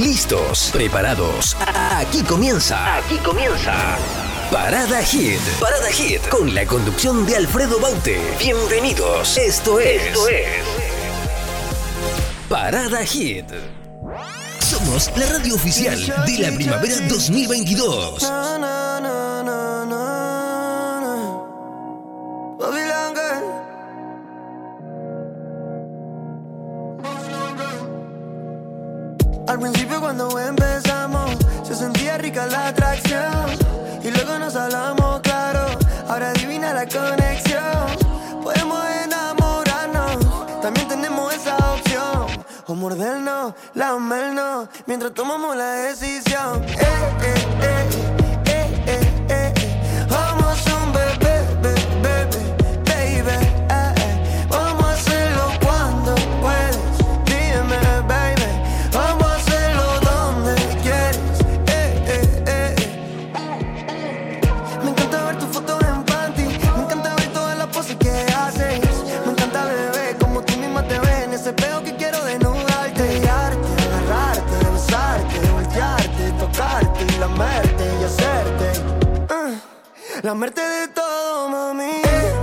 listos, preparados. Aquí comienza. Parada Hit. Parada Hit con la conducción de Alfredo Baute. Bienvenidos. Esto es Parada Hit. Somos la radio oficial de la primavera 2022. Al principio cuando empezamos se sentía rica la atracción y luego nos hablamos claro, ahora adivina la conexión. Podemos enamorarnos, también tenemos esa opción, o mordernos, lamernos, mientras tomamos la decisión. Vamos un bebé, baby. Vamos a hacerlo cuando puedes, dime, baby. Vamos a hacerlo donde quieres. Me encanta ver tus fotos en panty, me encanta ver todas las poses que haces. Me encanta, bebé, como tú misma te ves en ese espejo que quiero desnudarte, guiarte, agarrarte, besarte, voltearte, tocarte y lamerte y hacerte. Lamerte de todo, mami.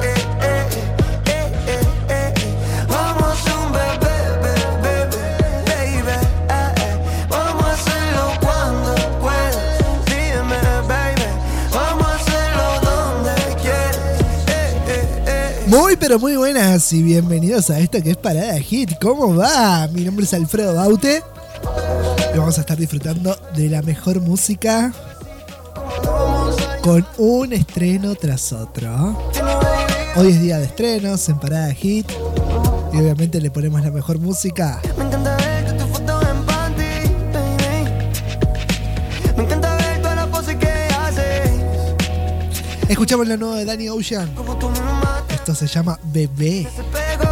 Vamos un bebé, baby. Vamos a hacerlo cuando puedas. Dime, baby. Vamos a hacerlo donde quieres. Muy pero muy buenas y bienvenidos a esto que es Parada Hit. ¿Cómo va? Mi nombre es Alfredo Baute y vamos a estar disfrutando de la mejor música con un estreno tras otro. Hoy es día de estrenos en Parada Hit y obviamente le ponemos la mejor música. Me encanta ver tus fotos en panty, baby. Me encanta ver todas las poses que haces. Escuchamos la nueva de Danny Ocean. Como tú misma te Esto se llama Bebé pego,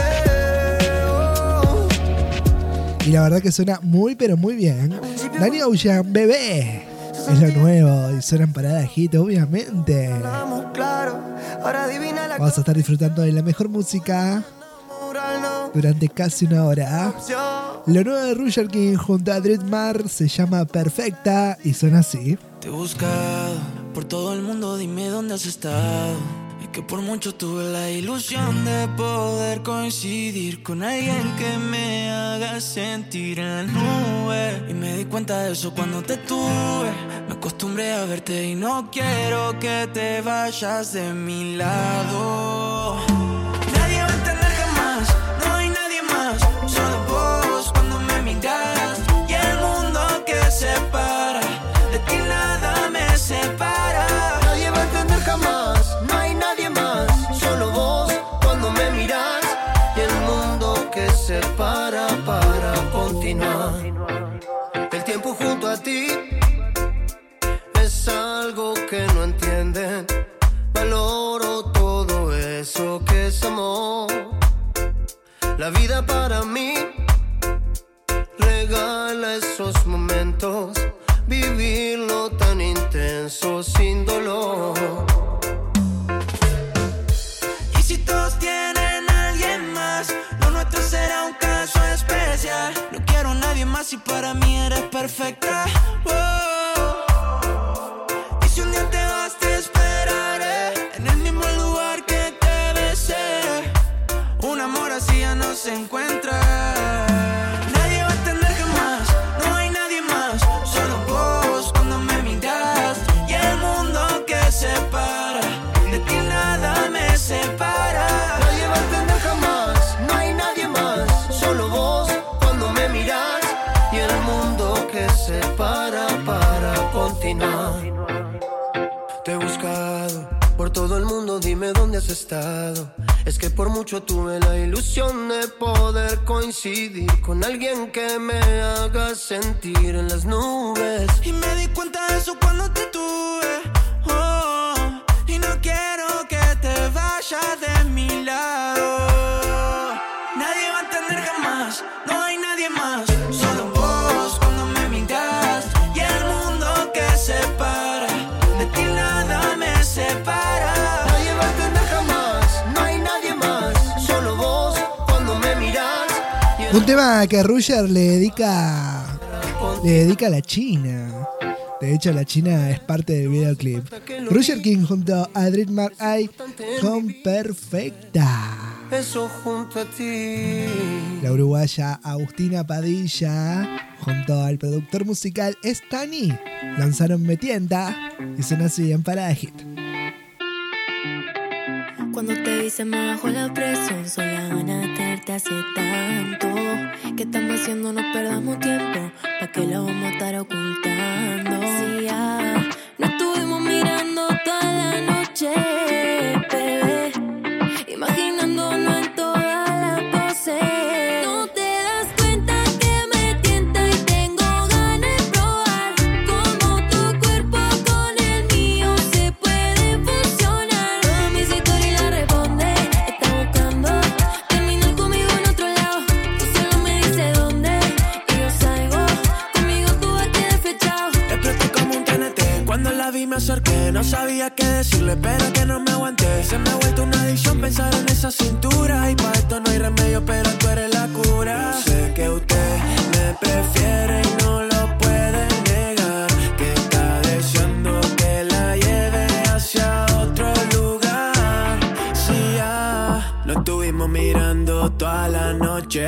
baby. y la verdad que suena muy pero muy bien. Danny Ocean, Bebé es lo nuevo y suena en Parada Hit, obviamente. Hablamos claro, ahora adivina la Vamos a estar disfrutando de la mejor música durante casi una hora. opción. Lo nuevo de Roger King junto a Dread Mar se llama Perfecta y suena así. Te he buscado por todo el mundo, dime dónde has estado. Es que por mucho tuve la ilusión de poder coincidir con alguien que me haga sentir en la nube. Y me di cuenta de eso cuando te tuve. Me acostumbré a verte y no quiero que te vayas de mi lado. Nadie va a entender jamás, no hay nadie más, solo vos cuando me miras. Y el mundo que separa, de ti nada me separa. Nadie va a entender jamás, no hay nadie más, solo vos cuando me miras. Y el mundo que se para continuar. El tiempo junto a ti es algo que no entienden. Valoro todo eso que es amor. La vida para mí regala esos momentos, vivirlo tan intenso sin dolor. Y si todos tienen a alguien más, lo nuestro será un caso especial. No quiero a nadie más y para mí eres perfecta. Y si un día te vas te esperaré en el mismo lugar que te besé. Un amor así ya no se encuentra. Nadie va a entender jamás, no hay nadie más, solo vos cuando me miras. Y el mundo que separa, de ti nada me separa. Nadie va a entender jamás, no hay nadie más, solo vos cuando me miras. Y el mundo que se para continuar. Te he buscado por todo el mundo, dime dónde has estado. Es que por mucho tuve la ilusión de poder coincidir con alguien que me haga sentir en las nubes. Y me di cuenta de eso cuando te tuve. Y no quiero que te vayas de mi lado. Nadie va a entender jamás, no hay nadie más, solo vos cuando me miras. Y el mundo que separa, de ti nada me separa. Nadie va a entender jamás, no hay nadie más, solo vos cuando me miras. Un tema que Roger le dedica Le dedica a la China. De hecho, la China es parte del videoclip. Roger King junto a Dread Mark I con Perfecta. Eso junto a ti. La uruguaya Agustina Padilla junto al productor musical Stani lanzaron Me Tienta y suena así en Parada Hit. Cuando te vi se me bajó la presión, sola gana de tenerte hace tanto. ¿Qué estamos haciendo? No perdamos tiempo, ¿pa' qué lo vamos a estar ocultando? Si ya nos estuvimos mirando toda la noche, bebé, imaginándonos en toda la pose. No te das cuenta que me tienta y tengo ganas de probar cómo tu cuerpo con el mío se puede fusionar. Todas mis historias la responde, está buscando terminar conmigo en otro lado. Tú solo me dices dónde y yo salgo. Conmigo tú vas que desflechado. Exploté como un TNT. Cuando la vi me acerqué, no sabía qué decirle, pero que no me aguanté. Se me ha vuelto una adicción pensar en esa cintura. Y pa' esto no hay remedio, pero tú eres la cura. Yo sé que usted me prefiere y no lo puede negar, que está deseando que la lleve hacia otro lugar. Si ya nos estuvimos mirando toda la noche,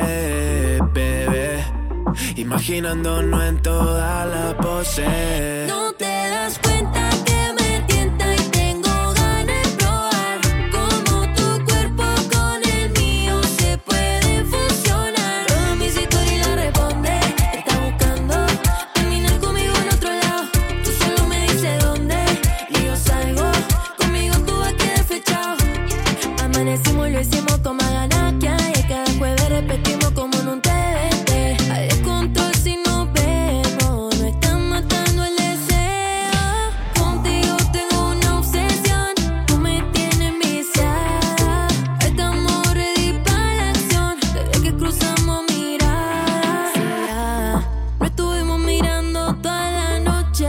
bebé, imaginándonos en toda la pose. No te das cuenta que me tienta y tengo ganas de probar cómo tu cuerpo con el mío se puede fusionar. Todas mis historias la responde, está buscando terminar conmigo en otro lado. Tú solo me dices dónde y yo salgo. Conmigo tú vas que desflechado. Amanecimos y lo hicimos con más ganas que hay. Es que después repetimos como en un TBT. Al descontrol si nos vemos, no están matando el deseo. Contigo tengo una obsesión, tú me tienes viciada. Estamos ready para la acción, desde que cruzamos miradas. Ya no estuvimos mirando toda la noche,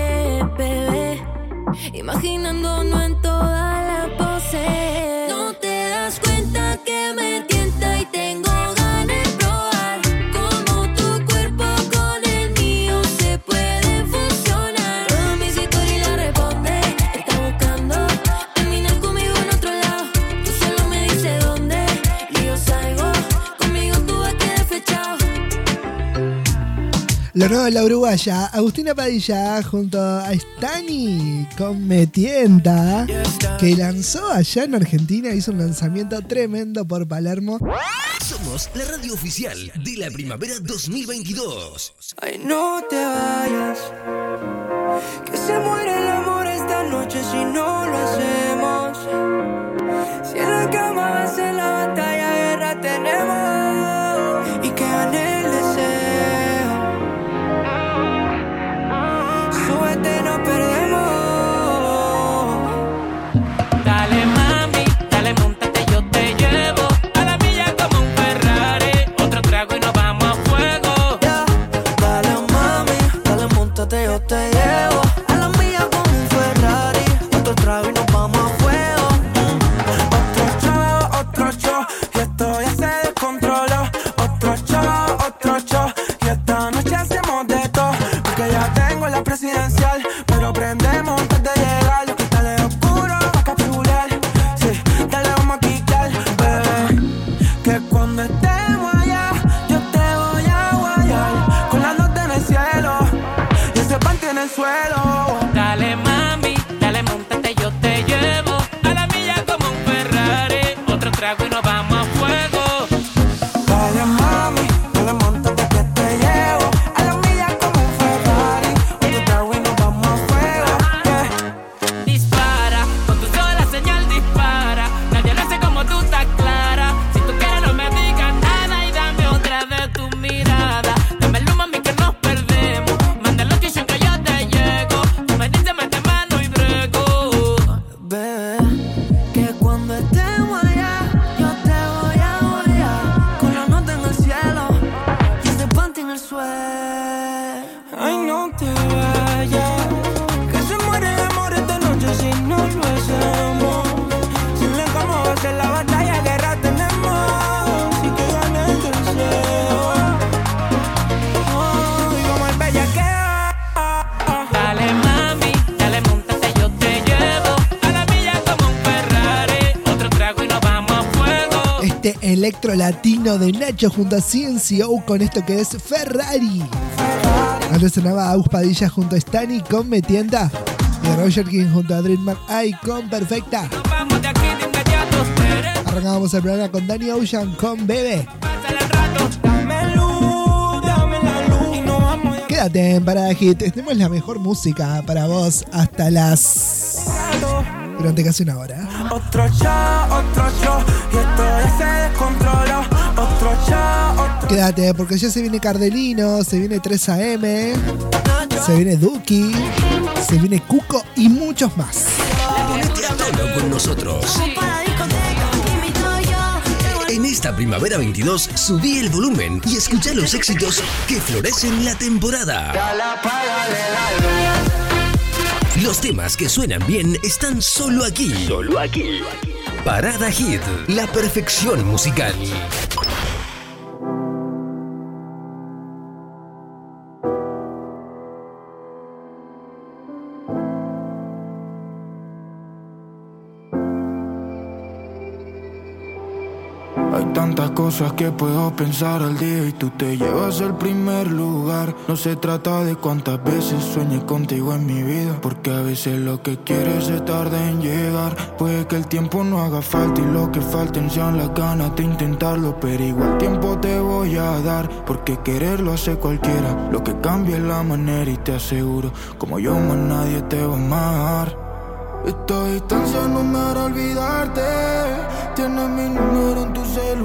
bebé, imaginándonos en toda la pose. No te das cuenta que me tienta y tengo ganas de probar cómo tu cuerpo con el mío se puede fusionar. Todas mis historias la responde, está buscando terminar conmigo en otro lado. Tú solo me dices dónde y yo salgo. Conmigo tú vas que desflechado. Lo nuevo de la uruguaya Agustina Padilla junto a Stani con Me Tienta, que lanzó allá en Argentina, hizo un lanzamiento tremendo por Palermo. Somos la radio oficial de la primavera 2022. Ay, no te vayas, que se muere el amor esta noche si no lo hacemos. Si en la cama va a ser la batalla, guerra tenemos. Y que gane el deseo. Súbete, no perdemos. Dale mami, dale móntate, yo te llevo a la milla como un Ferrari. Otro trago y nos vamos a fuego. Yeah. Dale mami, dale móntate, yo te llevo a la milla como un Ferrari. Otro trago y nos vamos a fuego. Otro show, y esto ya se descontroló. Otro show, y esta noche hacemos de todo. Porque ya tengo la presidencial, pero prendemos antes de llegar. Lo que está de oscuro va a capturar. Sí, dale, vamos a quitar, bebé. Que cuando estemos allá, yo te voy a guayar. Con la nota en el cielo y ese panty en el suelo. Dale mami, dale móntate, yo te llevo a la milla como un Ferrari. Otro trago y nos vamos a fuego. Dale mami, dale móntate que te llevo a la milla como un Ferrari. Otro trago y nos vamos a fuego. Yeah. Dispara, con tu sola señal dispara. Nadie lo hace como tú, estás clara. Si tú quieres no me digas nada y dame otra de tu mirada. Dame el humo a mí que nos perdemos. Manda location que yo te llego. electro latino de Nacho junto a CNCO con esto que es Ferrari. Antes sonaba Agus Padilla junto a Stani con Me Tienta. Y Roger King junto a Dream McAy con Perfecta. Vamos de aquí de inmediato. Arrancamos el programa con Danny Ocean con Bebe. Pásale el rato. Dame luz, dame la luz. Y nos vamos de aquí. Quédate en Parada Hit. Tenemos la mejor música para vos hasta las... durante casi una hora. Otro show, y esto ya se descontroló. Otro show. Quédate porque ya se viene Cardelino, se viene 3 AM, se viene Duki, se viene Cuco y muchos más. Ponete a tono con nosotros. En esta primavera 22, subí el volumen y escucha los éxitos que florecen la temporada. Los temas que suenan bien están solo aquí. Solo aquí. Parada Hit, la perfección musical. Hay tantas cosas que puedo pensar al día y tú te llevas el primer lugar. No se trata de cuántas veces sueñe contigo en mi vida, porque a veces lo que quieres se tarda en llegar. Puede que el tiempo no haga falta y lo que falten sean las ganas de intentarlo, pero igual tiempo te voy a dar, porque quererlo hace cualquiera. Lo que cambia es la manera y te aseguro, como yo más nadie te va a amar. Esta distancia no me hará olvidarte. Tienes mi número en tu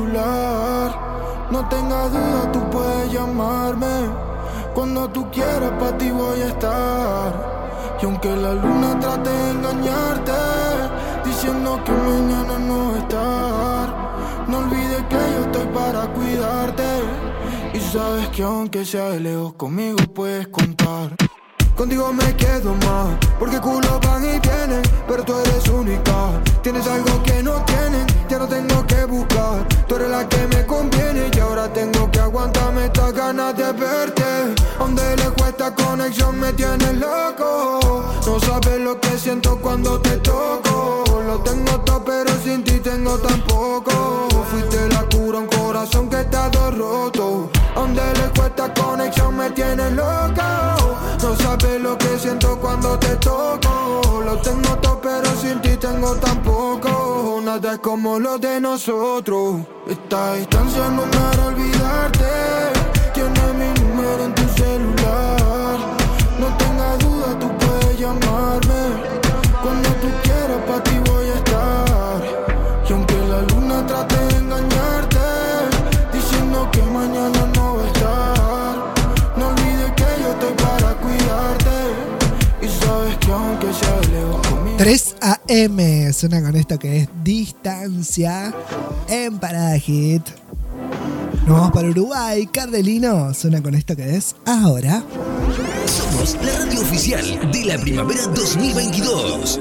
celular. No tengas duda, tú puedes llamarme. Cuando tú quieras, pa' ti voy a estar. Y aunque la luna trate de engañarte, diciendo que mañana no va a estar, no olvides que yo estoy para cuidarte. Y sabes que aunque sea de lejos, conmigo puedes contar. Contigo me quedo más, porque culo van y vienen, pero tú eres única. Tienes algo que no tienen, ya no tengo que buscar. Tú eres la que me conviene y ahora tengo que aguantarme estas ganas de verte. Donde lejos esta conexión me tiene loco. No sabes lo que siento cuando te toco. Lo tengo todo pero sin ti tengo tan poco. Fuiste la cura, un corazón que está todo roto. Donde lejos esta conexión me tiene loca. No sabes lo que siento cuando te toco. Lo tengo todo pero sin ti tengo tan poco. Nada es como lo de nosotros. Esta distancia no me hará olvidarte. Tienes mi número en tu celular. No tengas duda, tú puedes llamarme. Cuando tú quieras, pa' ti voy a estar. Y aunque la luna trate de engañarte, diciendo que mañana no va a estar, no olvides que yo estoy para cuidarte. Y sabes que aunque sea lejos conmigo. 3 AM suena con esto que es Distancia en Parada Hit. Nos vamos para Uruguay. Cardelino suena con esto que es Ahora. Somos la radio oficial de la primavera 2022.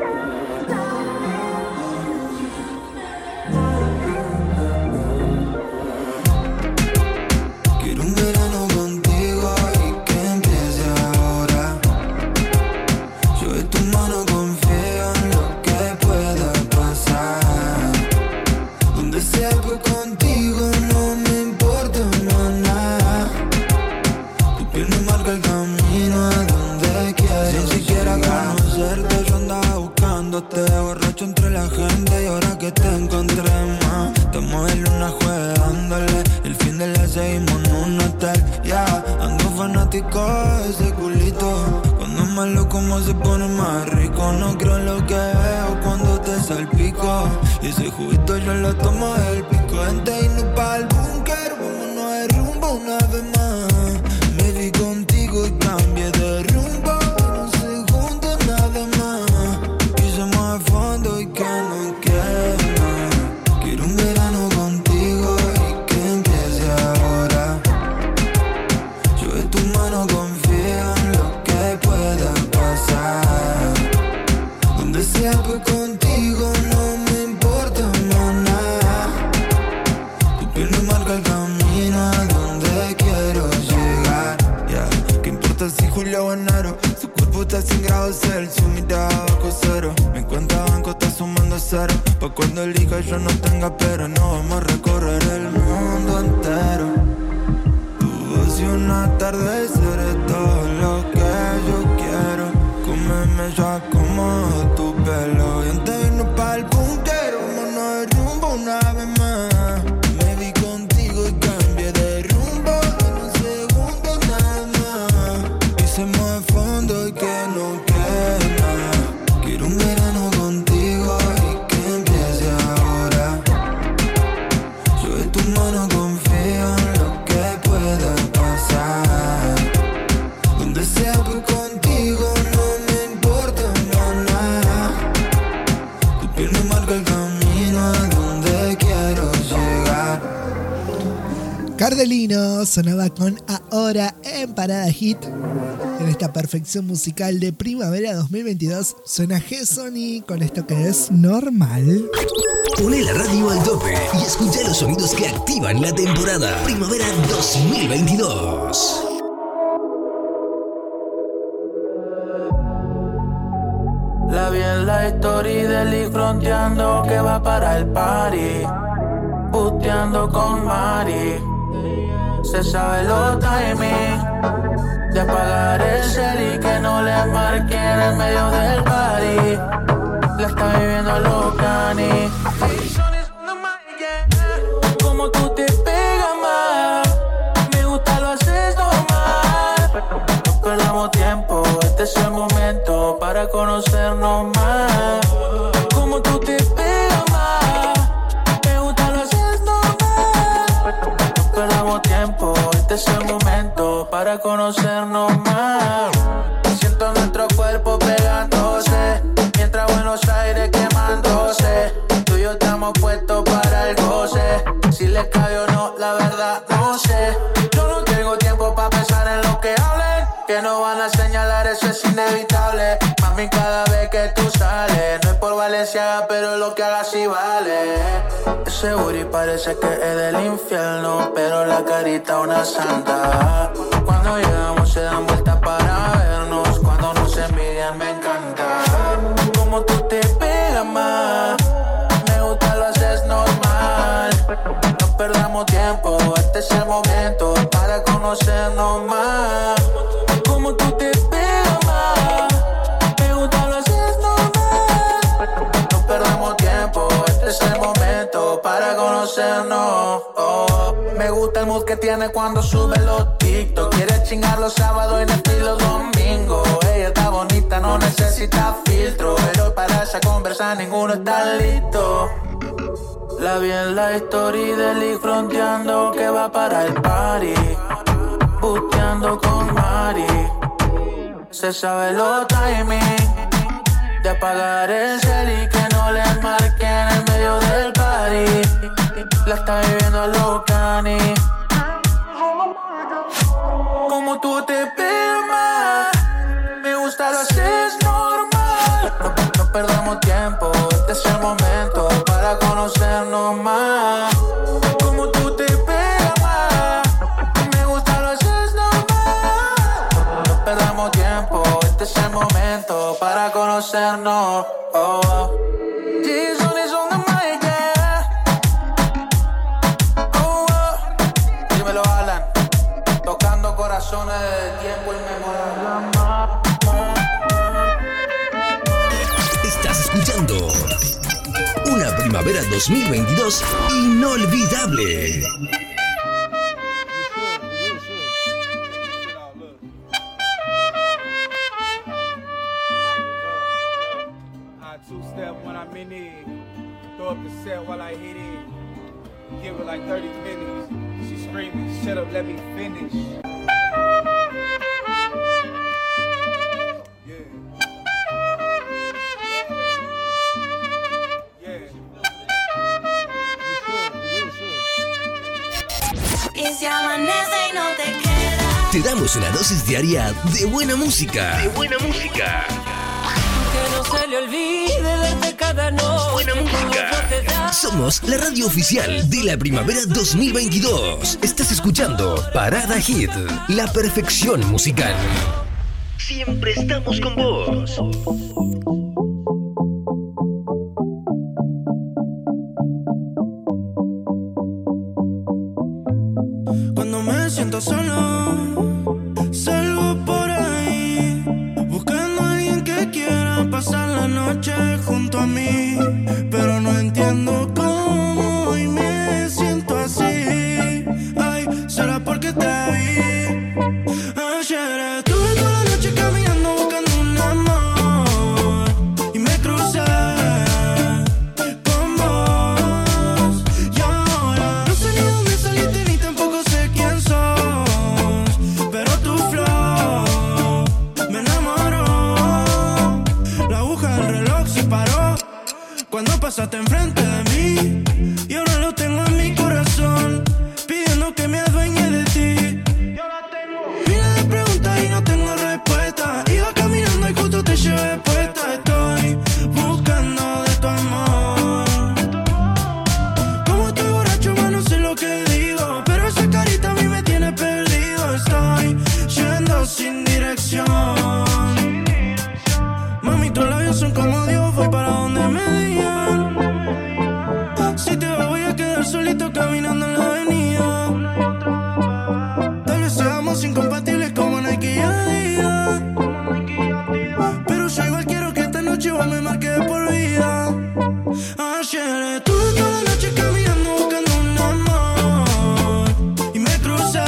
Quiero un verano contigo y que empiece ahora. Yo de tu mano confío en lo que pueda pasar. Donde sea pues contigo no me importa más nada. Tu piel me marca el camino a donde quiero. Sin siquiera conocerte yo andaba buscándote, borracho entre la gente y ahora que te encontré más. Estamos en luna jugándole, el fin de la seguimos en un hotel. Ya, ando fanático de ese culito. Cuando es malo como se pone más rico. No creo en lo que veo cuando te salpico. Y ese juguito yo lo tomo del pico. Antes de irnos pa'l búnker, vámonos de rumbo una vez más. Me vi contigo y cambié de rumbo. En un segundo nada más. Quise más a fondo y que no quema. Quiero un verano contigo y que empiece ahora. Yo de tu mano confío en lo que pueda pasar. Donde sea pues contigo no me importa más nada. Tu piel me marca el camino a donde quiero llegar. Yeah. ¿Qué importa si julio o enero? Su cuerpo está 100 grados Celsius, mirada bajo cero. Mi cuenta banco está sumando cero. Pa' cuando elija yo no tenga pero. No vamos a recorrer el mundo entero. Si una tarde seré todo lo que yo quiero. Cómeme, yo acomodo tu pelo. Y antes de irnos pa'l puntero, mano de rumbo una vez más. Me vi contigo y cambié de rumbo en un segundo nada más. Hicimos de fondo y que no quede nada. Quiero un verano contigo y que empiece ahora. Yo de tu mano confío en lo que pueda pasar. Donde sea que contigo no me importa más nada. Tu piel me marca el camino a donde quiero llegar. Cardelino sonaba con Ahora en Parada Hit. En esta perfección musical de primavera 2022 suena G-Sony con esto que es Normal. Poné la radio al tope y escucha los sonidos que activan la temporada Primavera 2022. La vi en la story de Lee fronteando que va para el party, puteando con Mari. Se sabe los timing de apagar el cel y que no le marquen en el medio del party. La está viviendo los canis. Como tú te pegas más, me gusta lo haces normal. No perdamos tiempo, este es el momento para conocernos más. Como tú te pegas más, me gusta lo haces normal. No perdamos tiempo, este es el momento para conocernos más. Siento nuestro cuerpo pegándose, mientras Buenos Aires quemándose. Tú y yo estamos puestos para el goce. Si les cabe o no, la verdad no sé. Yo no tengo tiempo para pensar en lo que hablen, que no van a señalar, eso es inevitable. Mami, cada vez que tú sales, no es por Valenciaga, pero lo que hagas sí vale. Ese booty parece que es del infierno, pero la carita una santa. Cuando llegamos se dan vueltas para vernos, cuando nos envidian me encanta. Como tú te pegas más, me gusta lo haces normal. No perdamos tiempo, este es el momento para conocernos más. Como tú te pegas más, me gusta lo haces normal. No perdamos tiempo, este es el momento para conocernos. Oh, me gusta el mood que tiene cuando sube los TikTok. Quiere chingar los sábados y Netflix los domingos. Ella está bonita, no necesita filtro, pero para esa conversa ninguno está listo. La vi en la story de Lee fronteando que va para el party, puteando con Mari. Se sabe los timing de apagar el cel y que no le marquen en el medio del party. La está viviendo los canis. Como tú te pegas, me gusta lo haces normal. No perdamos tiempo, este es el momento para conocernos más. Como tú te pegas más, me gusta lo haces normal. No perdamos tiempo, este es el momento para conocernos. Oh. Jason is on the mic, yeah. Oh, oh. Dímelo, Alan. Tocando corazones del tiempo inmemorable. Estás escuchando una primavera 2022 inolvidable. Two-step when I'm in it. Throw up the set while I hit it. Give her like 30 minutes. She screaming, shut up, let me finish. Y si amanece y no te queda, Te damos una dosis diaria de buena música. que no se le olvide desde cada noche. Buena música. Somos la radio oficial de la primavera 2022. Estás escuchando Parada Hit, la perfección musical. Siempre estamos con vos. siento solo. Salgo por ahí buscando a alguien que quiera pasar la noche junto a mí, pero no entiendo cómo hoy me siento así. Ay, será porque te vi. Ayer estuve toda la noche caminando buscando un amor y me crucé con vos. Y ahora no sé ni dónde saliste ni tampoco sé quién sos, pero tu flow me enamoró. La aguja del reloj se paró cuando pasaste enfrente de mí, y ahora lo tengo en mi corazón pidiendo que me adueñe de ti. Miles de preguntas y no tengo respuesta. Iba caminando y justo te llevé puesta. Estoy buscando de tu amor. Como estoy borracho, más no sé lo que digo, pero esa carita a mí me tiene perdido. Estoy yendo sin dirección. Mami, tus labios son como Dios, voy para donde me digan. Si te vas voy a quedar solito caminando en la avenida. Tal vez seamos incompatibles como Nike y Adidas, pero yo igual quiero que esta noche igual me marque de por vida. Ayer estuve toda la noche caminando buscando un amor y me crucé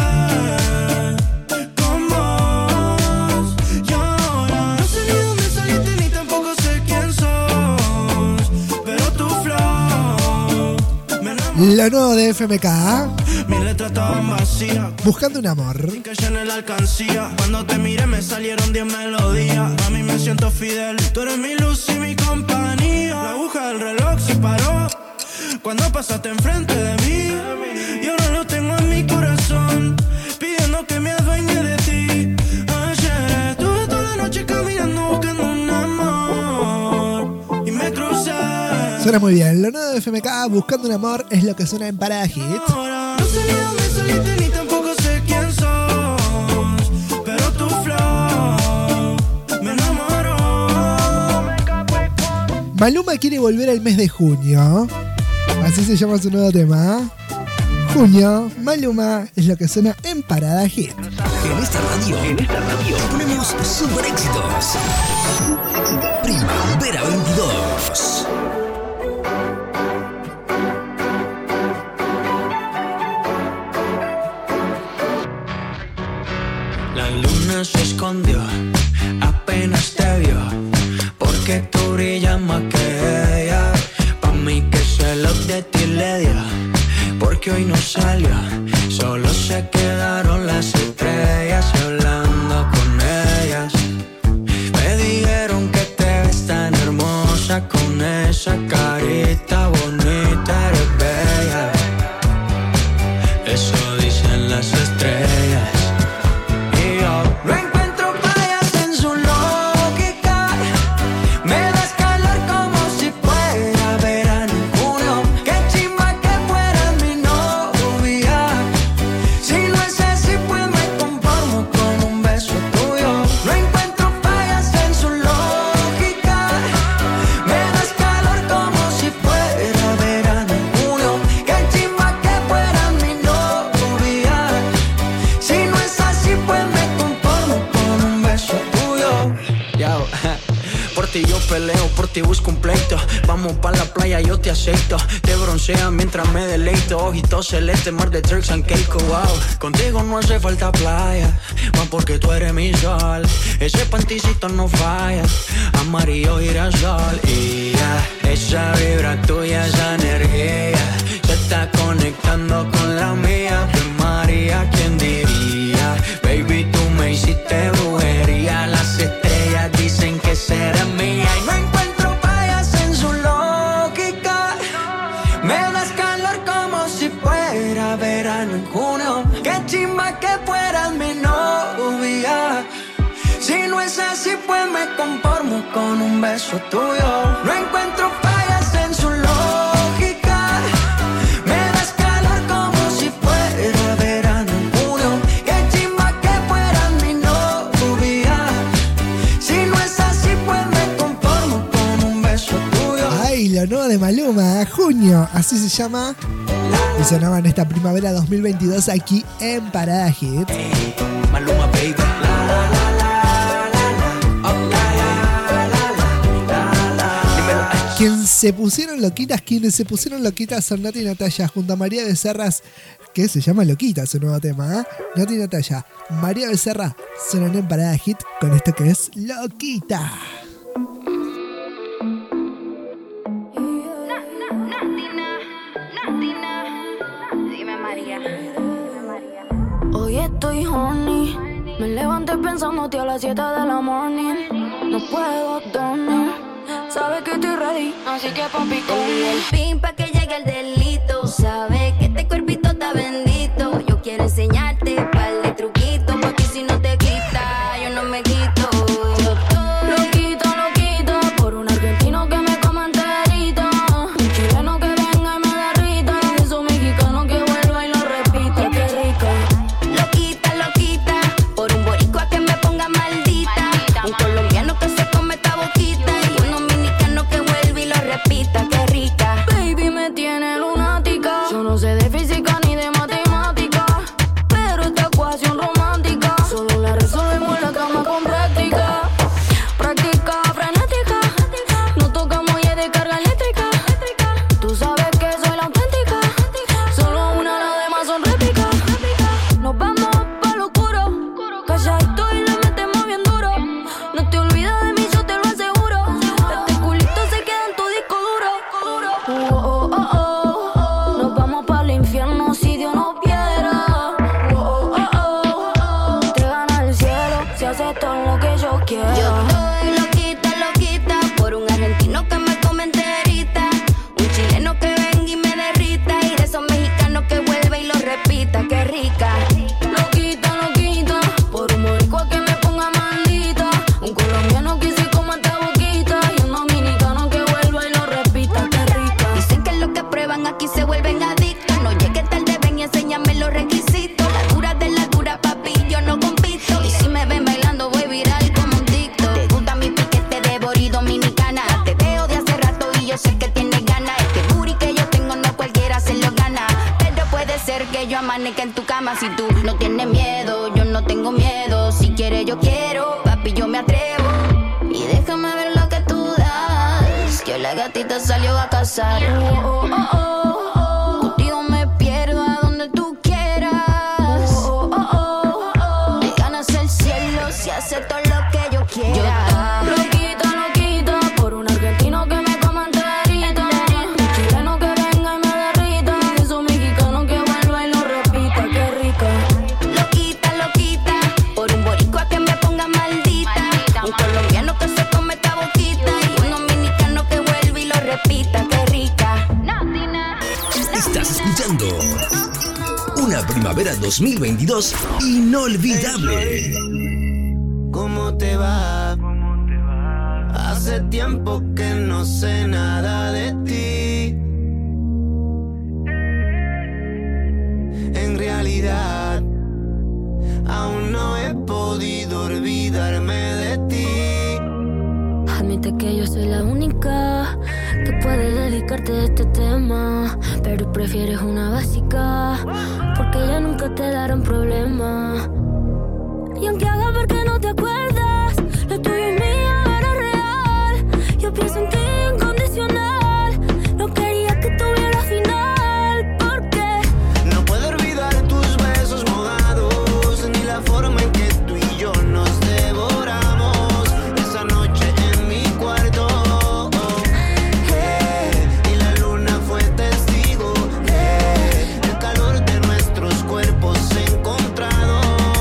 con vos. Y ahora no sé ni dónde saliste ni tampoco sé quién sos, pero tu flow me enamoró. Lo nuevo de FMK, Mis letras estaban vacías, Buscando un amor. que llené la alcancía. Cuando te miré me salieron 10 melodías. A mí me siento fidel, tú eres mi luz y mi compañía. La aguja del reloj se paró cuando pasaste enfrente de mí, y ahora lo tengo en mi corazón pidiendo que me adueñe de ti. Ayer estuve toda la noche caminando buscando un amor y me crucé. Suena muy bien. Lo nuevo de FMK, Buscando un amor, es lo que suena en Parada Hit. Ahora no sé ni dónde saliste ni tampoco sé quién sos, pero tu flow me enamoró. Maluma quiere volver al mes de junio. Así se llama su nuevo tema. Junio, Maluma, es lo que suena en Parada Hit. En esta radio te ponemos super éxitos. Primavera 22. La luna se escondió, apenas te vio, porque tú brillas más que ella. Pa' mí que celos de ti le dio, porque hoy no salió, solo se quedaron las estrellas y hablando con ellas. Me dijeron que te ves tan hermosa con esa carita bonita, eres bella. Eso dicen las estrellas. No encuentro fallas en su lógica. Me das calor como si fuera verano en junio. Qué chimba que fueras mi novia. Si no es así pues me conformo con un beso tuyo. No encuentro fallas en su lógica. Me das calor como si fuera verano en junio. Qué chimba que fueras mi novia. Si no es así pues me con un beso tuyo. Yo, por ti yo peleo, por ti busco un pleito. Vamos pa' la playa, yo te acepto. Te bronceas mientras me deleito. Ojitos celeste, mar de Turks and Caicos, wow. Contigo no hace falta playa, más porque tú eres mi sol. Ese panticito no falla, amarillo girasol. Y ya, esa vibra tuya, esa energía se está conectando con la mía. Pues María, ¿quién diría? Baby, tú me hiciste brujería. Las estrellas dicen que serás mía. Y no encuentro fallas en su lógica. Me das calor como si fuera verano en junio. Qué chimba que fueras mi novia. Si no es así pues me conformo con un beso tuyo. No encuentro fallas en su lógica. Me das calor como si fuera verano en junio. Qué chimba que fueras mi novia. Si no es así pues me conformo con un beso tuyo. Ay, lo nuevo de Maluma, Junio, Bueno, así se llama. Y sonaba en esta primavera 2022 aquí en Parada Hit. Maluma, baby. Quienes se pusieron loquitas son Nati y Natalia junto a María Becerras, que se llama Loquita su nuevo tema, ¿eh? Nati y Natalia, María Becerra suenan en Parada Hit con esto que es Loquita. Dime María. Hoy estoy horny. Me levanté pensándote a las 7 de la morning. No puedo dormir. Sabes que estoy ready, así que papi con el pin pa' que llegue el delito. Sabes que este cuerpito está bendito. Yo quiero enseñarte par de truquitos, porque si no te quita, yo no me quito. Yo estoy loquito por un argentino que me coma enterito, un chileno que venga y me derrita, y esos mexicanos que vuelva y lo repita. Qué rico. Loquita por un boricua que me ponga maldita, un colombiano que se come esta boquita, y un dominicano que vuelve y lo repita. Qué rica. Baby me tiene lunática. Yo no sé de física ni de matemática, pero esta ecuación romántica solo la resolvemos en la cama con práctica. Práctica frenética. No tocamos y es de carga eléctrica. Tú sabes que soy la auténtica. Solo una, las demás son réplicas. Nos vamos pa' lo oscuro. Calladito y le metemos bien duro. No te olvides de mí, yo te lo aseguro. Este culito se queda en tu disco duro. Nos vamos para el infierno si Dios no quiera. Te gana el cielo si haces todo lo que yo quiera. Yo estoy loquita por un argentino que me come enterita, un chileno que venga y me derrita, y de esos mexicanos que vuelve y lo repita. Qué rica. Loquita por un boricua que me ponga maldita, un colombiano que se coma esta boquita, y un dominicano que vuelva y lo repita. Qué rica. Dicen que los que prueban aquí se vuelven adictos. No llegues tarde, ven y enséñame los requisitos. La dura de la dura, papi, yo no compito. Y si me ven bailando voy viral como un TikTok. Te gusta mi piquete de bori dominicana. Te veo de hace rato y yo sé que tienes ganas. Este booty que yo tengo no cualquiera se lo gana, pero puede ser que yo amanezca en tu cama. Si tú no tienes miedo, yo no tengo miedo. Si quieres yo quiero, papi, yo me atrevo. Y déjame ver lo que tú das, que la gatita salió a cazar. Contigo me pierdo a donde tú quieras. Te ganas el cielo si haces todo lo que yo quiera. Yo loquita por un argentino que me coma enterita, un chileno que venga y me derrita, y esos mexicanos que vuelva y lo repita. Qué rico. Loquita por un boricua que me ponga maldita, un colombiano que se come esta boquita, y un dominicano que vuelve y lo repita. Qué rica. Estás escuchando una primavera 2022 inolvidable. ¿Cómo te va? Hace tiempo que no sé nada de ti. En realidad, aún no he podido olvidarme de ti. Admite que yo soy la única que puede dedicarte a este tema, pero prefieres una básica, porque ya nunca te darán problema. Y aunque haga ver que no te acuerdas, lo tuyo y mío era real. Yo pienso en ti incondicional. No quería que tuviera final, porque no puedo olvidar tus besos mojados, ni la forma en que tú y yo nos devoramos esa noche en mi cuarto. Y la luna fue testigo. El calor de nuestros cuerpos encontrados.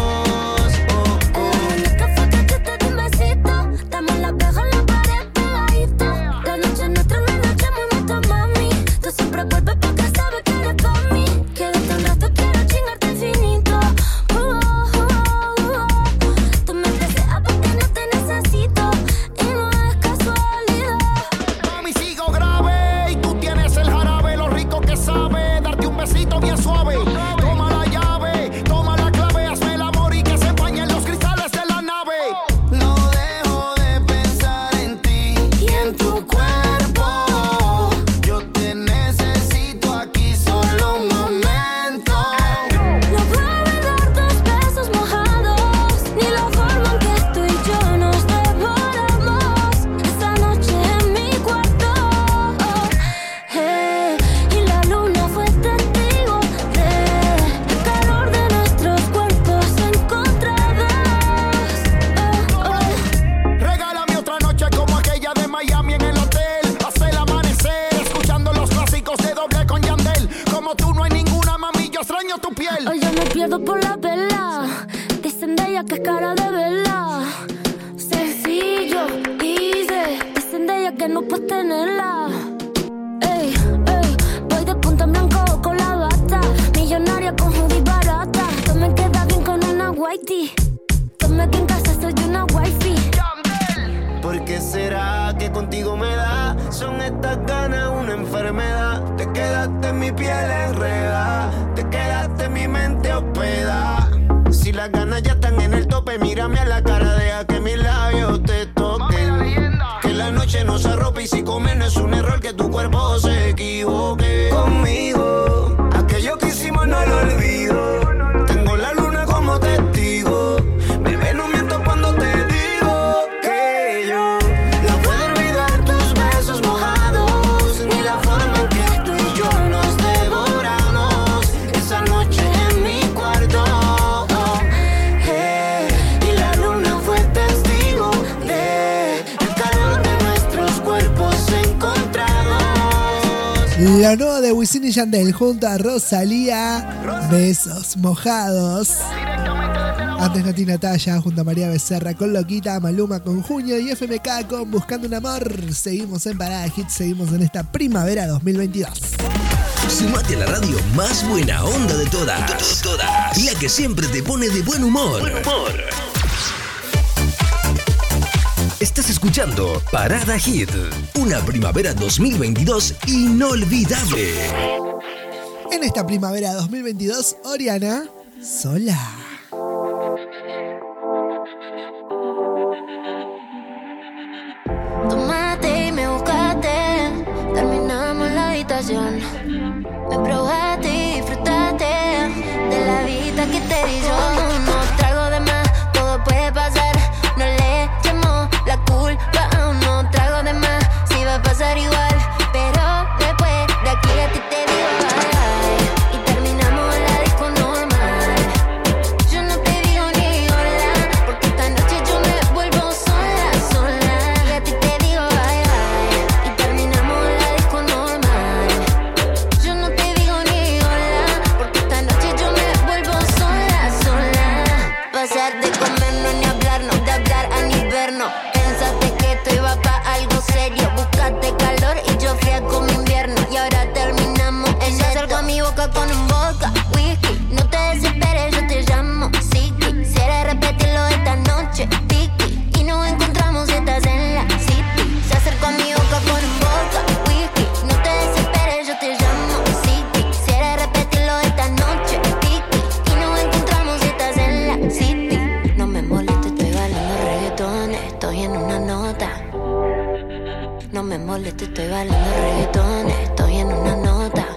que es cara de verla. Sencillo, easy. Dicen de ella que no puedes tenerla. Ey, ey, voy de punta en blanco con la bata. Millonaria con hoodie barata. Tú me quedas bien con una whitey. Tome que en casa soy una wifey. ¿Por qué será que contigo me da? Son estas ganas una enfermedad. Te quedaste en mi piel enredada. Te quedaste en mi mente hospedada. Si las ganas ya están en el tope, mírame a la cara, deja que mis labios te toquen. Que la noche no se arrope y si comer no es un error, que tu cuerpo se equivoque. Conmigo, aquello que hicimos no lo olvido. Tengo la luna como testigo. Bebé, no miento cuando te digo que yo no puedo olvidar tus besos mojados, ni la forma en que tú y yo nos devoramos esa noche en mi cuarto. Y la luna fue testigo de el calor de nuestros cuerpos encontrados. La nueva de Wisin y Yandel junto a Rosalía, Besos Mojados. Antes Nati Natalia junto a María Becerra con Loquita, Maluma con Junio y FMK con Buscando un Amor. Seguimos en Parada Hit, seguimos en esta primavera 2022. Sumate a la radio más buena onda de todas. La que siempre te pone de buen humor. Estás escuchando Parada Hit, una primavera 2022 inolvidable. En esta primavera 2022, Oriana, Sola. Tomaste y me buscaste, terminamos la habitación. Me probaste y disfrutaste de la vida que te di yo. No trago de más, todo puede pasar. No le llamo la culpa a uno. Trago de más, si va a pasar igual. Pero después de aquí a ti te digo ay, ay. Y terminamos la disco normal. Yo no te digo ni hola, porque esta noche yo me vuelvo sola, sola. Y a ti te digo ay, ay. Y terminamos la disco normal. Yo no te digo ni hola, porque esta noche yo me vuelvo sola, sola. Pasar de comernos ni hablarnos, de hablar a ni vernos. Pensaste que esto iba pa' algo serio. Buscaste calor y yo fría como invierno. Y ahora terminamos en esto. Salgo a mi boca con un vodka, whisky. No te desesperes, yo te llamo Siki. Quisiera repetirlo esta noche, Tiki. Y nos encontramos, estás en la city. Se acercó a mi boca con un vodka, whisky. No te desesperes, yo te llamo Siki. Quisiera repetirlo esta noche, Tiki. Y nos encontramos, estás en la city. No me molestes, estoy bailando reggaetón. Estoy en una nota. No me molestes, estoy bailando reggaetón. Estoy en una nota.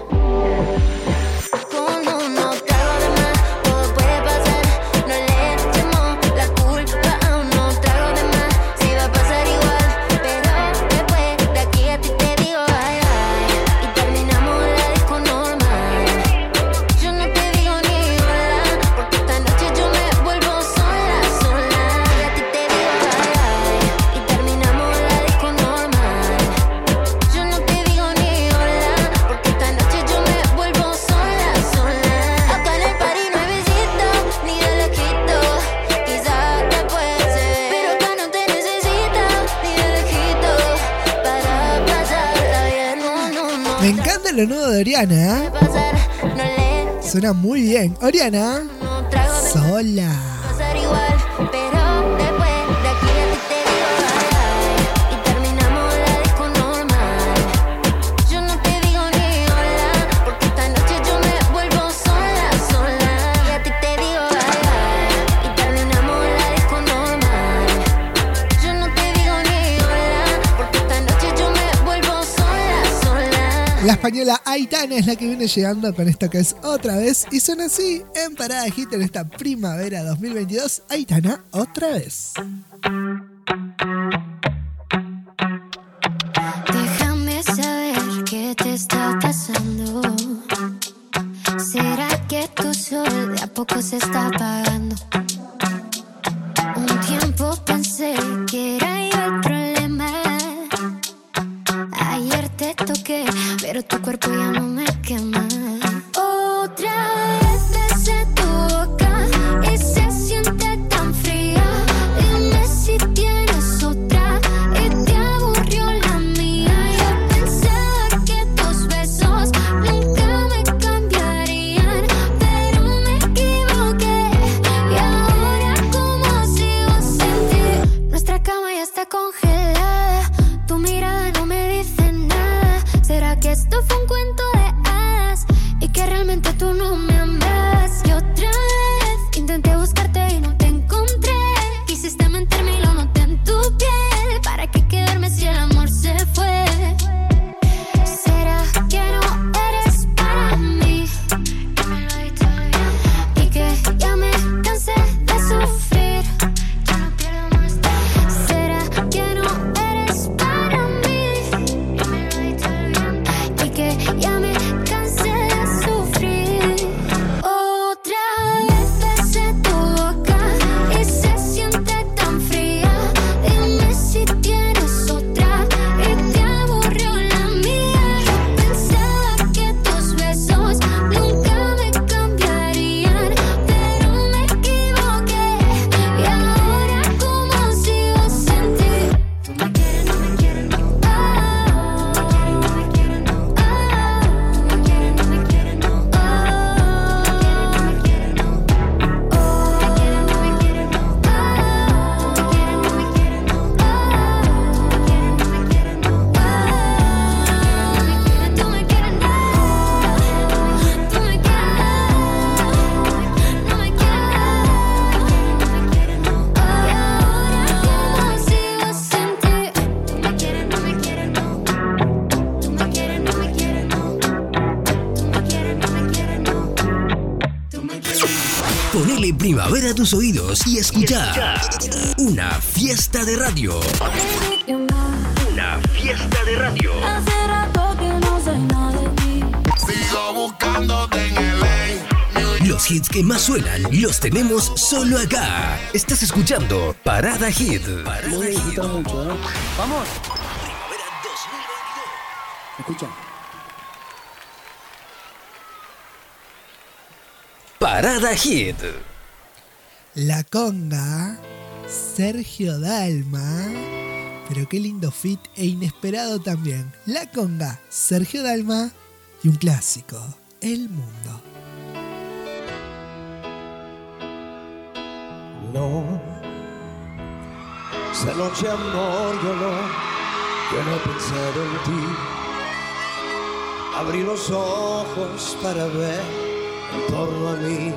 Con uno trago de más, todo puede pasar. No le llamo la culpa a uno. Trago de más, si va a pasar igual. Pero después de aquí a ti te digo ay, ay. Y terminamos la disco normal. Yo no te digo ni hola, porque esta noche yo me vuelvo sola, sola. Y a ti te digo ay, ay. Y terminamos la disco normal. Yo no te digo ni hola, porque esta noche yo me vuelvo sola, sola. Acá en el party no hay besito, ni de lejito. Quizás te puedes ver, pero acá no te necesito, ni de lejito. Para pasarla bien, no. Me encanta lo nuevo de Oriana, ¿eh? Pasar, no le Suena muy bien. Oriana, no trago de Sola. pasar igual, pero después de aquí a ti te digo ay, ay. Y terminamos la disco normal. Yo no te digo ni hola, porque esta noche yo me vuelvo sola, sola. Y a ti te digo ay, ay. Y terminamos la disco normal. Yo no te digo ni hola, porque esta noche yo me vuelvo sola, sola. La española Aitana es la que viene llegando con esto que es Otra Vez. Y suena así en Parada Hit en esta primavera 2022. Aitana, Otra Vez. Déjame saber qué te está pasando. ¿Será que tu sol de a poco se está apagando? Un tiempo pensé que era yo el problema. Ayer te toqué, pero tu cuerpo ya no me quema. Otra vez besé tu boca y se siente tan fría. primavera a tus oídos y escucha una fiesta de radio. Una fiesta de radio. Hace rato que no sé nada de ti. Sigo buscándote en LA. Los hits que más suenan los tenemos solo acá. Estás escuchando Parada Hit. Voy a disfrutar mucho, ¿eh? ¡Vamos! Primavera 2022. Escucha. Parada Hit. La Conga, Sergio Dalma. Pero qué lindo fit e inesperado también. La Conga, Sergio Dalma y un clásico, El Mundo. No, esa noche amor yo no he pensado en ti. Abrí los ojos para ver en torno a mí.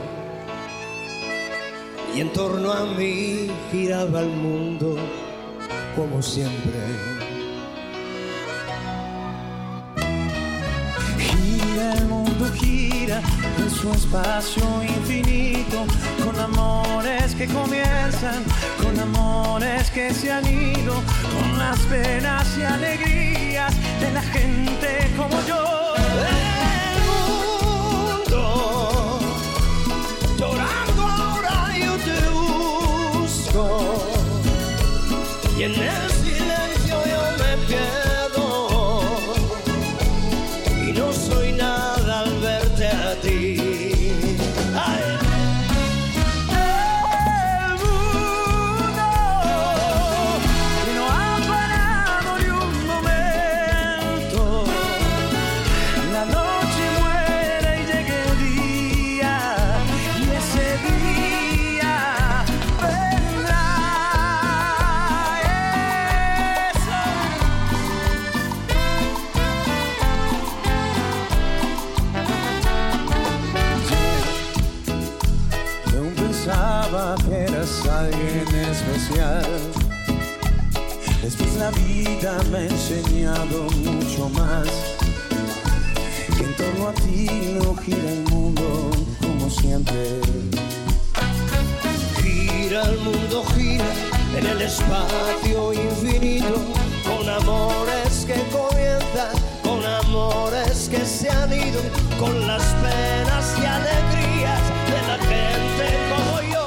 Y en torno a mí giraba el mundo como siempre. Gira el mundo, gira en su espacio infinito, con amores que comienzan, con amores que se han ido, con las penas y alegrías de la gente como yo. El mundo llorando ahora yo te busco, y en el silencio yo me pierdo, y no soy nada al verte a ti. Ay. El mundo que no ha parado ni un momento. La noche muere y llega el día, y ese día vendrá. Yo aún pensaba que eras alguien especial. Después la vida me ha enseñado mucho más. Que en torno a ti no gira el mundo como siempre. Gira el mundo, gira en el espacio infinito, con amores que comienzan, con amores que se han ido, con las penas y alegrías de la gente como yo.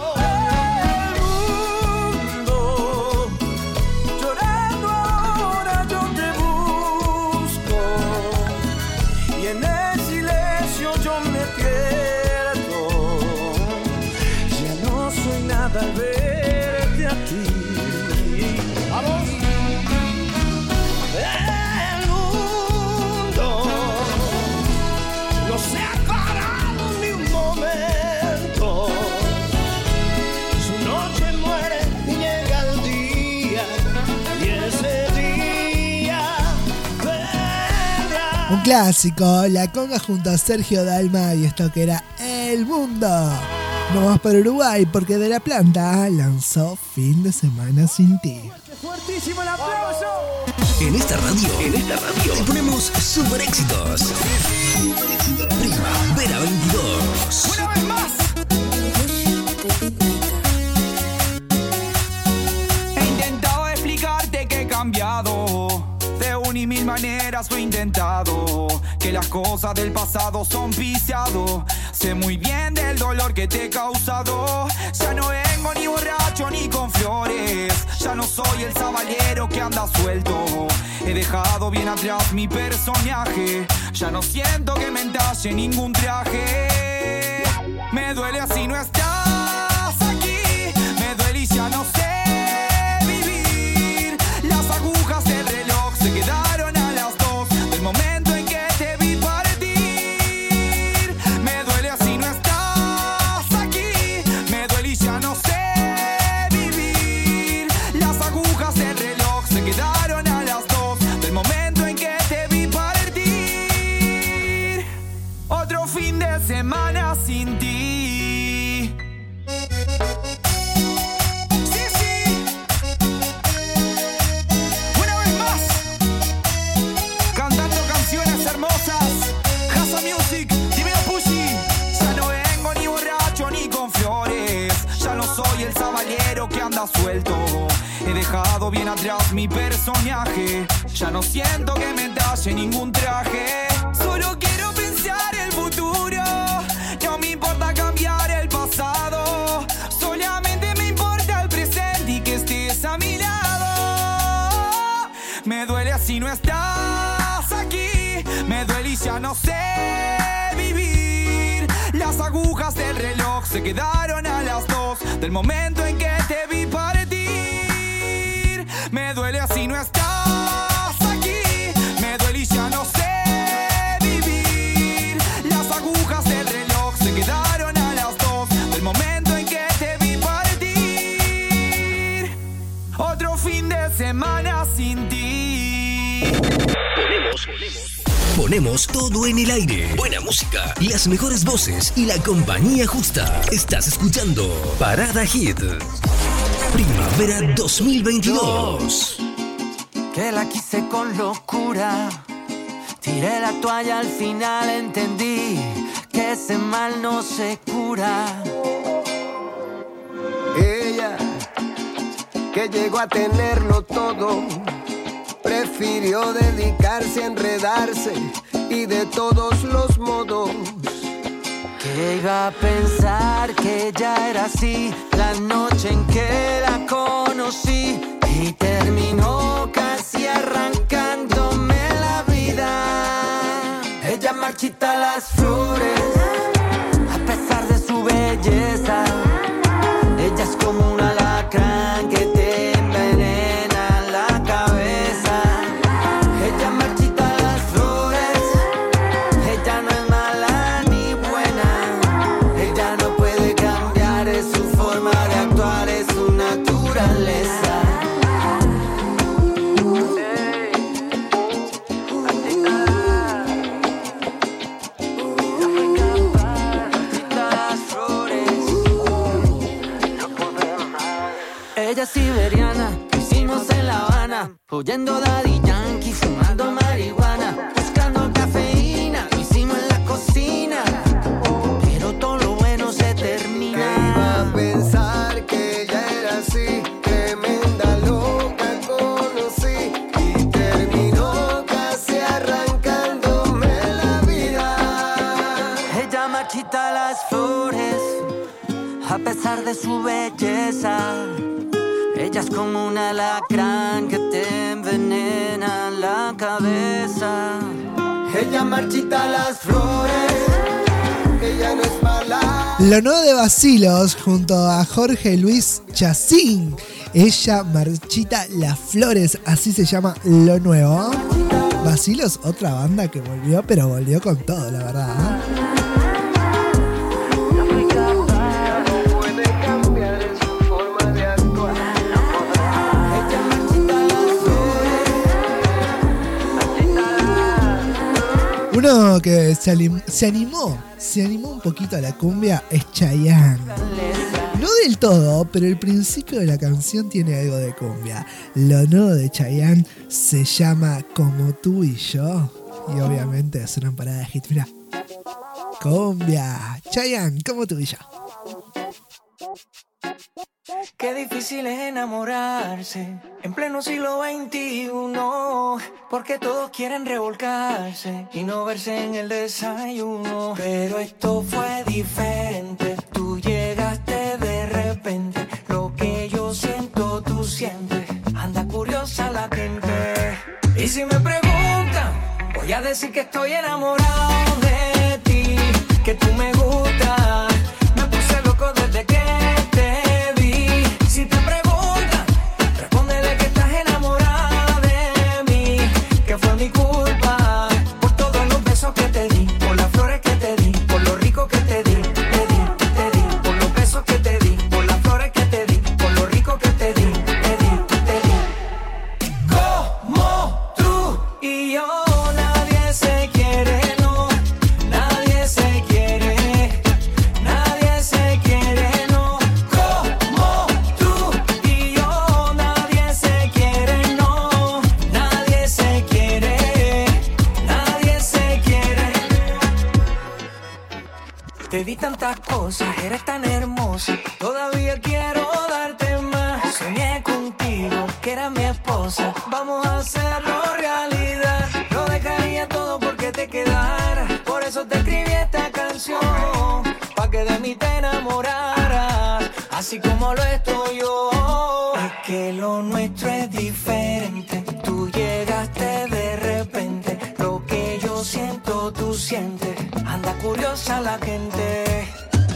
El mundo llorando ahora yo te busco, y en el silencio yo me pierdo. Ya no soy nada al verte a ti. ¡Vamos! El mundo no se ha parado ni un momento. Su noche muere y llega el día, y ese día vendrá. Un clásico, La Conga junto a Sergio Dalma y esto que era El Mundo. Nos vamos para Uruguay porque De La Planta lanzó Fin de Semana Sin Ti. ¡Fuertísimo el aplauso! En esta radio te ponemos super éxitos. Primavera 22. ¡Una vez más! He intentado explicarte que he cambiado. De una y mil maneras lo he intentado. Que las cosas del pasado son viciado. Sé muy bien del dolor que te he causado. Ya no vengo ni borracho ni con flores. Ya no soy el sabalero que anda suelto. He dejado bien atrás mi personaje. Ya no siento que me entalle ningún traje. Me duele así no estás aquí. Me duele y ya no sé vivir. Las agujas del reloj se quedaron a las 2 del momento en que te vi partir. Me duele así no estás aquí. Me duele y ya no sé vivir. Las agujas del reloj se quedaron a las 2 del momento en que te vi partir. Otro fin de semana sin ti. el caballero que anda suelto. He dejado bien atrás mi personaje. Ya no siento que me talle ningún traje. Solo quiero pensar el futuro. No me importa cambiar el pasado. Solamente me importa el presente y que estés a mi lado. Me duele así no estás aquí. Me duele y ya no sé vivir. Las agujas del reloj se quedaron a las 2 del momento en que te vi partir. Me duele así no estás aquí. Me duele y ya no sé vivir. Las agujas del reloj se quedaron a las 2 del momento en que te vi partir. Otro fin de semana sin ti. Ponemos todo en el aire. Buena música, las mejores voces y la compañía justa. Estás escuchando Parada Hit. Primavera 2022. Que la quise con locura. Tiré la toalla, al final entendí que ese mal no se cura. Ella, que llegó a tenerlo todo, prefirió dedicarse a enredarse y de todos los modos. Que iba a pensar que ella era así la noche en que la conocí y terminó casi arrancándome la vida. Ella marchita las flores a pesar de su belleza. Ella es como un alacrán que te envenena la cabeza. Ella marchita las flores. Ella no es mala ni buena. Ella no puede cambiar, es su forma de actuar, es su naturaleza. Ella es siberiana, hicimos en La Habana, oyendo Daddy Yankee, fumando marihuana, buscando cafeína, lo hicimos en la cocina, pero todo lo bueno se termina. Que iba a pensar que ella era así, tremenda loca conocí y terminó casi arrancándome la vida. Ella marchita las flores, a pesar de su belleza. Ella es como un alacrán que te envenena la cabeza. Ella marchita las flores. Ella no es mala. Lo nuevo de Bacilos junto a Jorge Luis Chacín. Ella marchita las flores, así se llama lo nuevo. Bacilos, otra banda que volvió, pero volvió con todo, la verdad. Uno que se animó un poquito a la cumbia es Chayanne. No del todo, pero el principio de la canción tiene algo de cumbia. Lo nuevo de Chayanne se llama Como tú y yo. Y obviamente es una parada de hit. Mira, cumbia, Chayanne, Como tú y yo. Qué difícil es enamorarse en pleno siglo XXI, porque todos quieren revolcarse y no verse en el desayuno. Pero esto fue diferente, tú llegaste de repente, lo que yo siento tú sientes, anda curiosa la gente. Y si me preguntan, voy a decir que estoy enamorado de ti, que tú me gustas, me puse loco desde que si te preguntan, respóndele que estás enamorada de mí, que fue mi culpa, por todos los besos que te di, por las flores que te di, por lo rico que te di, por los besos que te di, por las flores que te di, por lo rico que te di, Como tú y yo, nadie se quiere, no, nadie se quiere, nadie se quiere, no, como tú y yo, nadie se quiere, no, nadie se quiere, nadie se quiere. Te di tantas cosas, eres tan hermosa, todavía quiero cosa. Vamos a hacerlo realidad. Lo dejaría todo porque te quedara. Por eso te escribí esta canción, pa' que de mí te enamoraras, así como lo estoy yo. Es que lo nuestro es diferente. Tú llegaste de repente. Lo que yo siento, tú sientes. Anda curiosa la gente.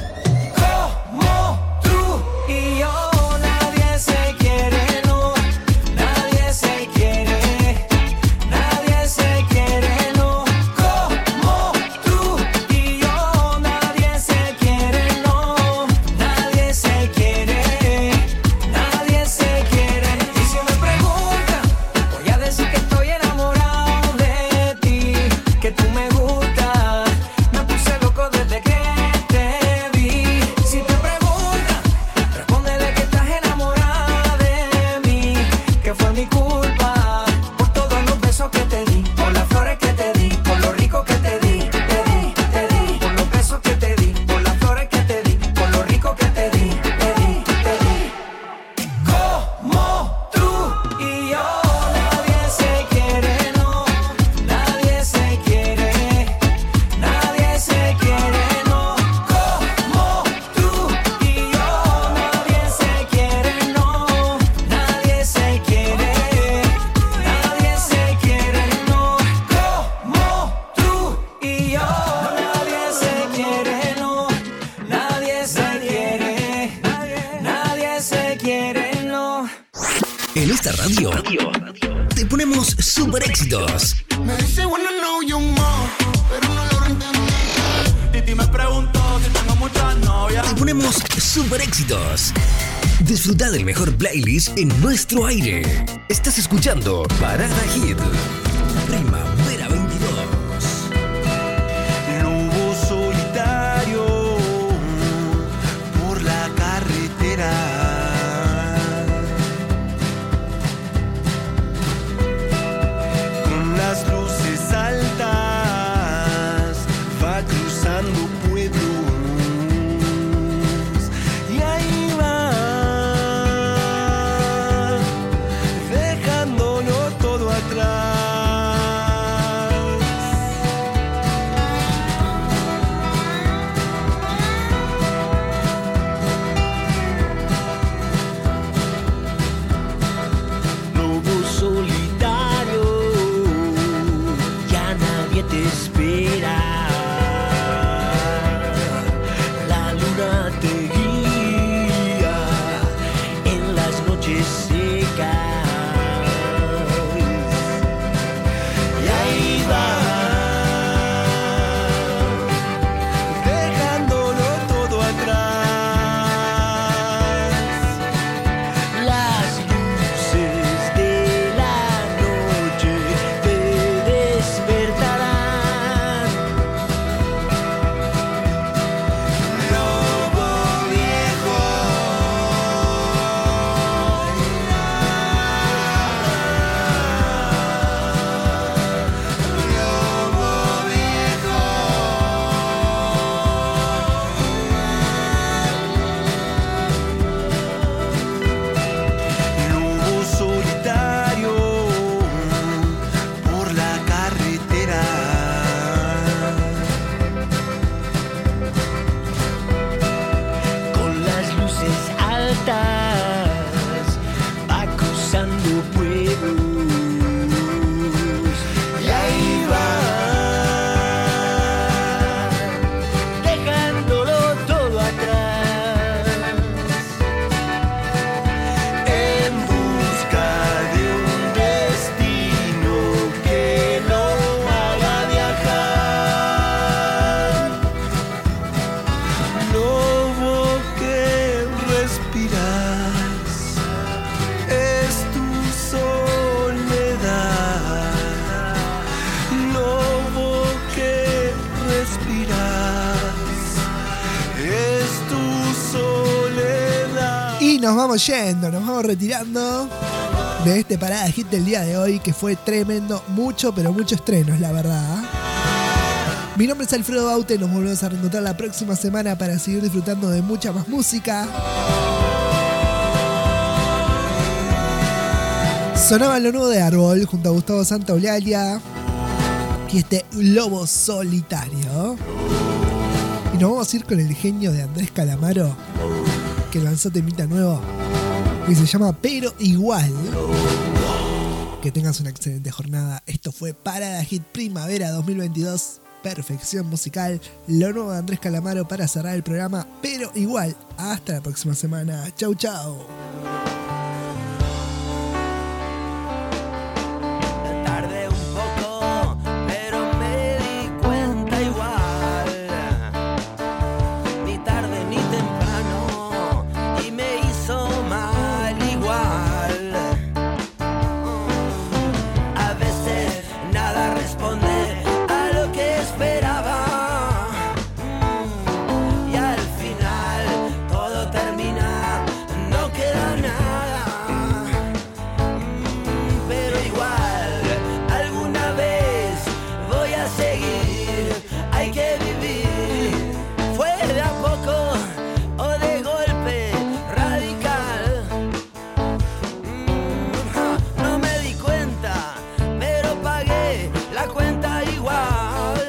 Como tú y yo. Nadie se quiere, no. Nadie se quiere. Nadie se quiere, no. Como tú y yo. Nadie se quiere, no. Nadie se quiere. Nadie se quiere. Y si me preguntan, voy a decir que estoy enamorado de ti, que tú me gustas. Me puse loco desde que te vi. Si te preguntan, respóndele que estás enamorada de mí, que fue mi culpa por todos los besos que te di, por las flores que te di, por lo rico que te di, por los besos que te di, por las flores que te di, por lo rico que te di, Como tú y yo. Nadie se quiere, no. Nadie se quiere. Nadie se quiere, no. Como tú y yo. Nadie se quiere, no. Nadie se quiere. Nadie se quiere, no. Como tú y yo. Nadie se quiere, no. Nadie se quiere. Nadie se quiere, no. En esta radio te ponemos super éxitos. Me dice wanna know you more, pero no lo entendí. Titi me preguntó si tengo muchas novias. Te ponemos super éxitos. Disfruta del mejor playlist en nuestro aire. Estás escuchando Parada Hit. Primavera 22. Lobo solitario por la carretera, con las luces altas, va cruzando pueblos y ahí va, dejándolo todo atrás. Lobo solitario, ya nadie te espera. La luna te guía en las noches secas. Y ahí va, dejándolo todo atrás. Las luces de la noche te despertarán. Lobo viejo. Lobo viejo. Lobo solitario por la carretera, con las luces altas, va cruzando pueblos y ahí va, dejándolo todo atrás, en busca de un destino que lo haga viajar. Lobo que respiras, es tu soledad. Lobo que respiras, es tu soledad. Y nos vamos yendo, nos vamos retirando de este Parada Hit del día de hoy, que fue tremendo, mucho, pero muchos estrenos, la verdad. Mi nombre es Alfredo Baute, nos volvemos a reencontrar la próxima semana para seguir disfrutando de mucha más música. Sonaba lo nuevo de Árbol junto a Gustavo Santaolalla y este Lobo Solitario. Y nos vamos a ir con el genio de Andrés Calamaro, que lanzó temita nuevo y se llama Pero Igual. Que tengas una excelente jornada. Esto fue Parada Hit Primavera 2022. Perfección musical. Lo nuevo de Andrés Calamaro para cerrar el programa. Pero igual. Hasta la próxima semana. Chau, chau. Tardé un poco, pero me di cuenta igual. Ni tarde ni temprano, y me hizo mal igual. A veces nada responde a lo que esperaba, y al final todo termina, no queda nada. Pero igual, alguna vez voy a seguir, hay que vivir. Fue de a poco o de golpe radical. No me di cuenta, pero pagué la cuenta igual.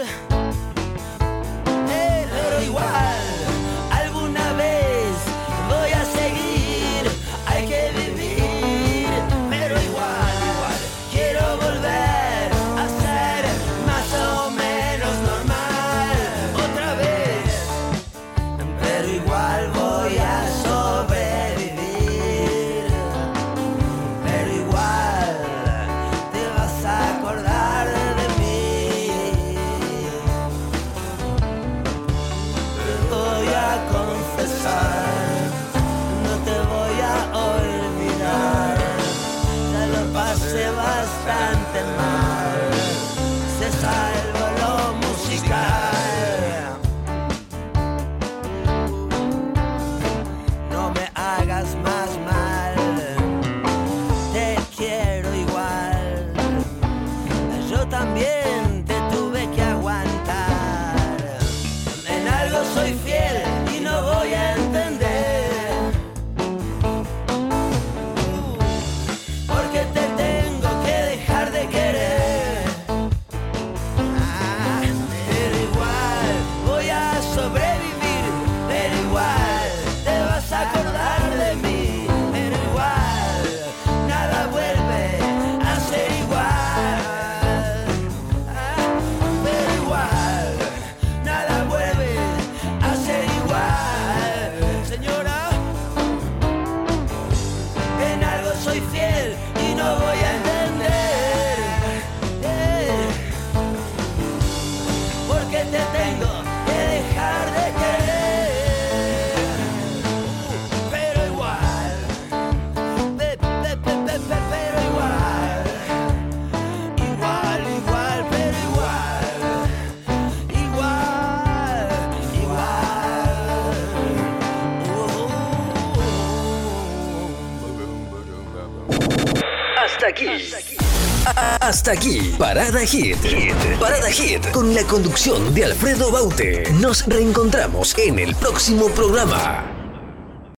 Pero igual, alguna vez voy a seguir, hay que vivir. Pero igual, quiero volver a ser más o menos normal otra vez. Pero igual voy a sobrevivir. Pero igual te vas a acordar de mí. Te voy a confesar, no te voy a olvidar. Ya lo pasé bastante mal, se salvó lo musical. No me hagas más mal, te quiero igual. Yo también te tuve que aguantar. En algo soy fiel y no voy a entender porque te tengo que dejar de querer. Pero igual voy a sobrevivir. Pero igual te vas a acordar de mí. Pero igual nada vuelve a ser igual. Pero igual nada vuelve a ser igual. Señora, en algo soy fiel y no voy a entender porque te tengo que dejar de querer. Pero igual, pero igual, igual, igual, pero igual, Hasta aquí, Parada Hit. Parada Hit, con la conducción de Alfredo Baute. Nos reencontramos en el próximo programa.